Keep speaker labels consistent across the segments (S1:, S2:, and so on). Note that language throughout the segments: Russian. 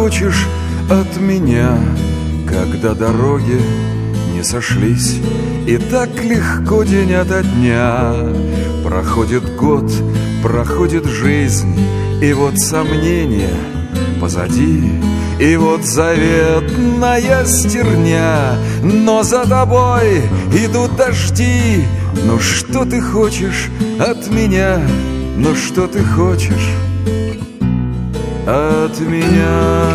S1: хочешь от меня, когда дороги не сошлись? И так легко день ото дня. Проходит год, проходит жизнь, и вот сомнения позади, и вот заветная стерня. Но за тобой идут дожди. Ну что ты хочешь от меня? Ну что ты хочешь от меня?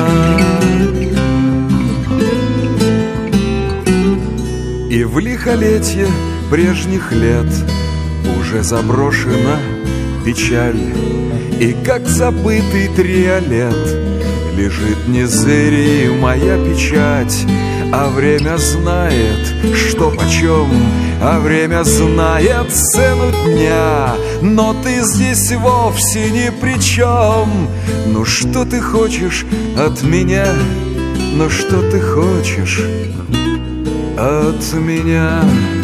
S1: И в лихолетье прежних лет уже заброшена печаль, и как забытый триолет лежит незырей моя печать. А время знает, что почем, а время знает цену дня. Но ты здесь вовсе ни при чем. Ну что ты хочешь от меня? Ну что ты хочешь от меня?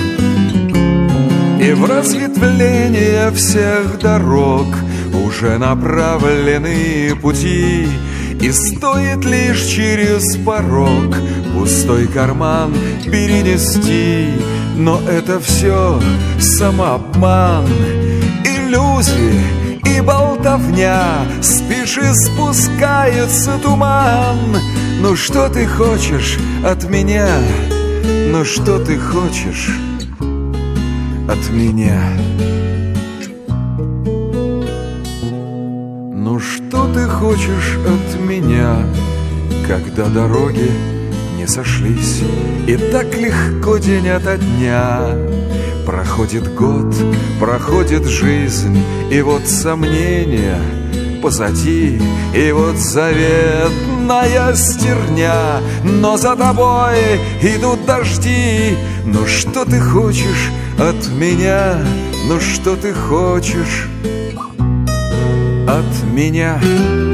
S1: И в разветвление всех дорог уже направлены пути, и стоит лишь через порог пустой карман перенести. Но это все самообман, иллюзии и болтовня. Спеши, спускается туман. Ну что ты хочешь от меня? Ну что ты хочешь от меня? Ну что ты хочешь от меня, когда дороги не сошлись? И так легко день ото дня. Проходит год, проходит жизнь, и вот сомнения позади, и вот заветная стерня. Но за тобой идут дожди. Ну что ты хочешь от меня? Ну что ты хочешь от меня?